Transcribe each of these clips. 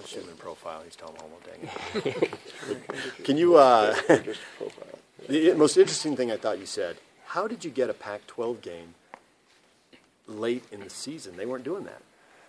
human profile. He's Tom Holmoe, dang it. Can you, the most interesting thing I thought you said, how did you get a Pac-12 game late in the season? They weren't doing that.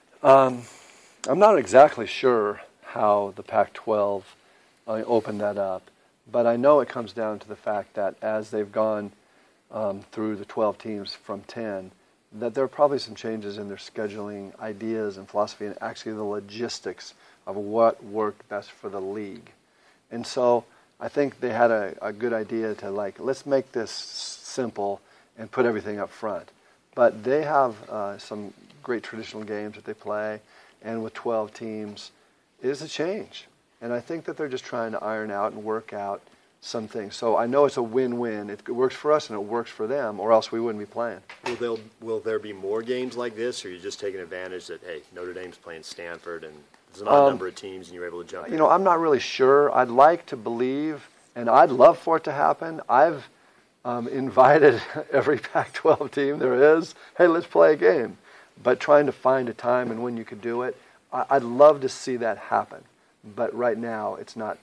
I'm not exactly sure how the Pac-12 opened that up, but I know it comes down to the fact that as they've gone through the 12 teams from 10, that there are probably some changes in their scheduling ideas and philosophy and actually the logistics of what worked best for the league. And so I think they had a good idea to let's make this simple and put everything up front. But they have some great traditional games that they play, and with 12 teams, it is a change. And I think that they're just trying to iron out and work out some things. So I know it's a win-win. It works for us and it works for them, or else we wouldn't be playing. Will there be more games like this, or are you just taking advantage that, hey, Notre Dame's playing Stanford and there's an odd number of teams and you're able to jump in? I'm not really sure. I'd like to believe, and I'd love for it to happen. I've invited every Pac-12 team there is, hey, let's play a game. But trying to find a time and when you could do it, I'd love to see that happen. But right now, it's not.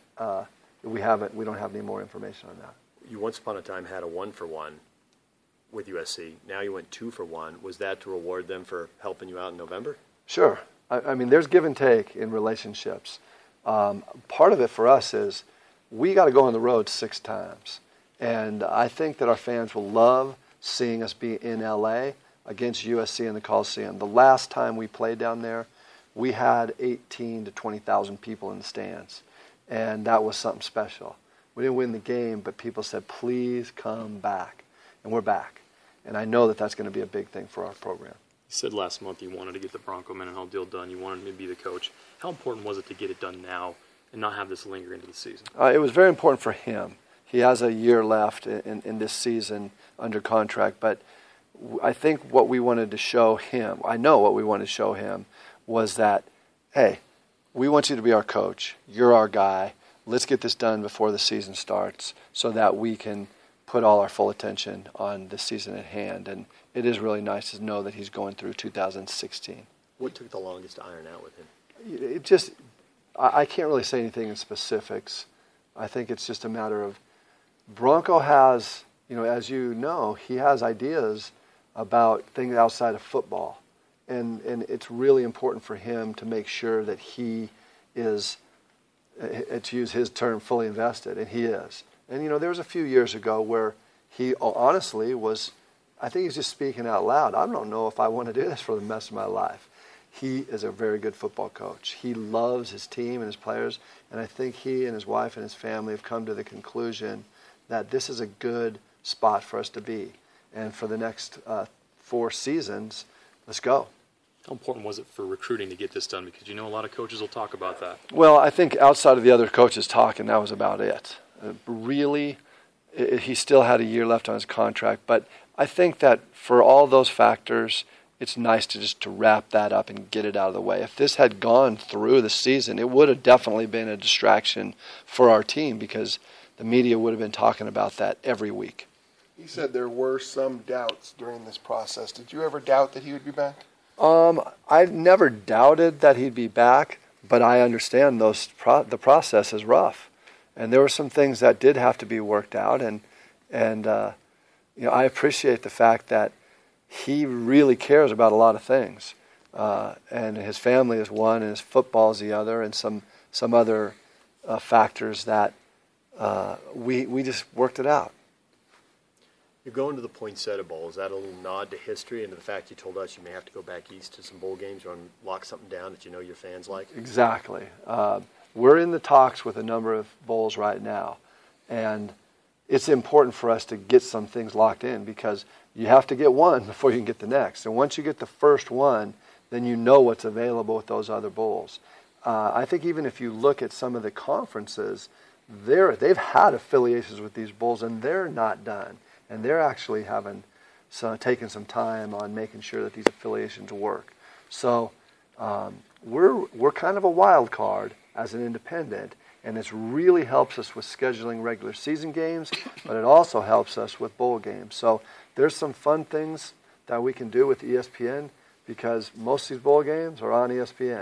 We don't have any more information on that. You once upon a time had a 1-for-1 with USC. Now you went 2-for-1. Was that to reward them for helping you out in November? Sure. I mean, there's give and take in relationships. Part of it for us is we got to go on the road 6 times. And I think that our fans will love seeing us be in L.A. against USC in the Coliseum. The last time we played down there, we had 18 to 20,000 people in the stands. And that was something special. We didn't win the game, but people said, please come back. And we're back. And I know that that's going to be a big thing for our program. You said last month you wanted to get the Bronco Mendenhall deal done. You wanted me to be the coach. How important was it to get it done now and not have this linger into the season? It was very important for him. He has a year left in this season under contract. But I think what we wanted to show him, I know what we wanted to show him, was that, hey, we want you to be our coach. You're our guy. Let's get this done before the season starts so that we can put all our full attention on the season at hand. And it is really nice to know that he's going through 2016. What took the longest to iron out with him? It just, I can't really say anything in specifics. I think it's just a matter of Bronco has, as you know, he has ideas about things outside of football. And it's really important for him to make sure that he is, to use his term, fully invested, and he is. And, there was a few years ago where he honestly was, I think he's just speaking out loud. I don't know if I want to do this for the rest of my life. He is a very good football coach. He loves his team and his players, and I think he and his wife and his family have come to the conclusion that this is a good spot for us to be. And for the next 4 seasons, let's go. How important was it for recruiting to get this done? Because a lot of coaches will talk about that. Well, I think outside of the other coaches talking, that was about it. He still had a year left on his contract. But I think that for all those factors, it's nice to wrap that up and get it out of the way. If this had gone through the season, it would have definitely been a distraction for our team because the media would have been talking about that every week. He said there were some doubts during this process. Did you ever doubt that he would be back? I never doubted that he'd be back, but I understand the process is rough, and there were some things that did have to be worked out, and I appreciate the fact that he really cares about a lot of things, and his family is one, and his football is the other, and some other factors that we just worked it out. You're going to the Poinsettia Bowl. Is that a little nod to history and to the fact you told us you may have to go back east to some bowl games or lock something down that your fans like? Exactly. We're in the talks with a number of bowls right now, and it's important for us to get some things locked in because you have to get one before you can get the next. And once you get the first one, then you know what's available with those other bowls. I think even if you look at some of the conferences, they've had affiliations with these bowls, and they're not done. And they're actually taking some time on making sure that these affiliations work. So we're kind of a wild card as an independent, and this really helps us with scheduling regular season games, but it also helps us with bowl games. So there's some fun things that we can do with ESPN because most of these bowl games are on ESPN.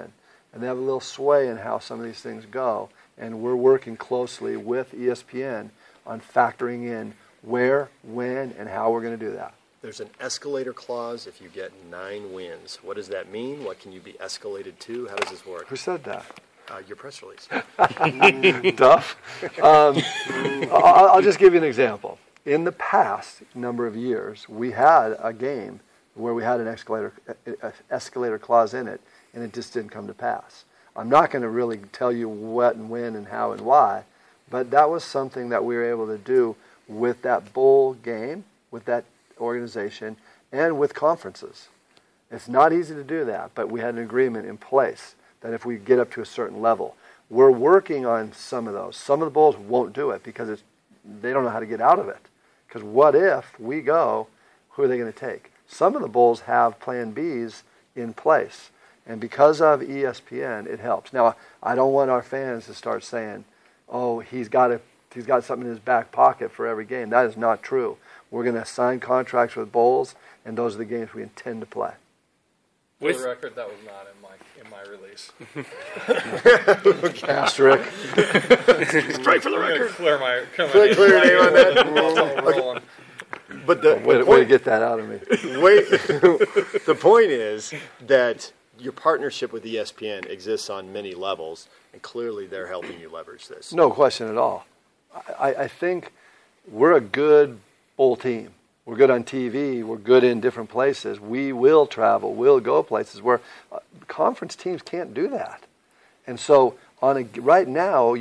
and they have a little sway in how some of these things go. And we're working closely with ESPN on factoring in where, when, and how we're going to do that. There's an escalator clause if you get 9 wins. What does that mean? What can you be escalated to? How does this work? Who said that? Your press release. Duff. I'll just give you an example. In the past number of years, we had a game where we had an escalator clause in it, and it just didn't come to pass. I'm not going to really tell you what and when and how and why, but that was something that we were able to do with that bowl game, with that organization, and with conferences. It's not easy to do that, but we had an agreement in place that if we get up to a certain level, we're working on some of those. Some of the bowls won't do it because they don't know how to get out of it. Because what if we go, who are they going to take? Some of the bowls have plan Bs in place. And because of ESPN, it helps. Now, I don't want our fans to start saying, oh, he's got something in his back pocket for every game. That is not true. We're going to sign contracts with bowls, and those are the games we intend to play. For the record, that was not in my release. Asterisk. Straight for the record. Clear your name on that. But way to get that out of me. The point is that your partnership with ESPN exists on many levels, and clearly they're helping you leverage this. No question at all. I think we're a good bowl team. We're good on TV. We're good in different places. We will travel. We'll go places where conference teams can't do that. And so right now,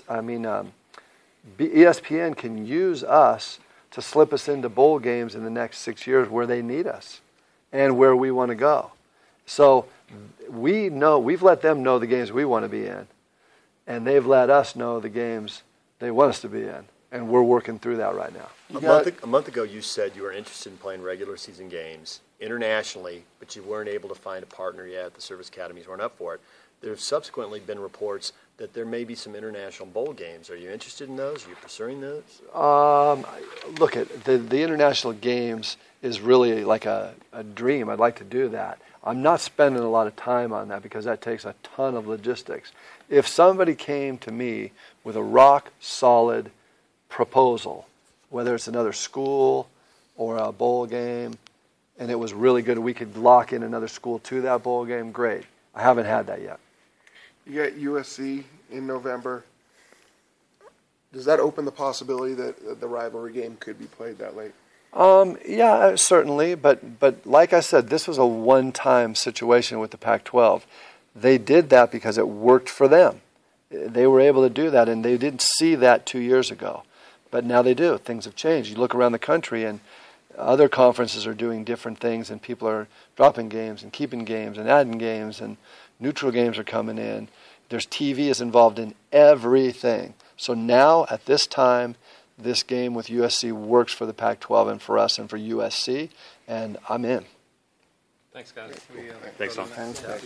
ESPN can use us to slip us into bowl games in the next 6 years where they need us and where we want to go. So we know, we've let them know the games we want to be in, and they've let us know the games they want us to be in, and we're working through that right now. A month ago, you said you were interested in playing regular season games internationally, but you weren't able to find a partner yet. The service academies weren't up for it. There have subsequently been reports that there may be some international bowl games. Are you interested in those? Are you pursuing those? Look, the international games is really like a dream. I'd like to do that. I'm not spending a lot of time on that because that takes a ton of logistics. If somebody came to me with a rock-solid proposal, whether it's another school or a bowl game, and it was really good, we could lock in another school to that bowl game, great. I haven't had that yet. You got USC in November. Does that open the possibility that the rivalry game could be played that late? Yeah, certainly. But like I said, this was a one-time situation with the Pac-12. They did that because it worked for them. They were able to do that, and they didn't see that 2 years ago. But now they do. Things have changed. You look around the country, and other conferences are doing different things, and people are dropping games and keeping games and adding games, and neutral games are coming in. There's TV is involved in everything. So now, at this time, this game with USC works for the Pac-12 and for us and for USC, and I'm in. Thanks, guys. Thanks, Tom.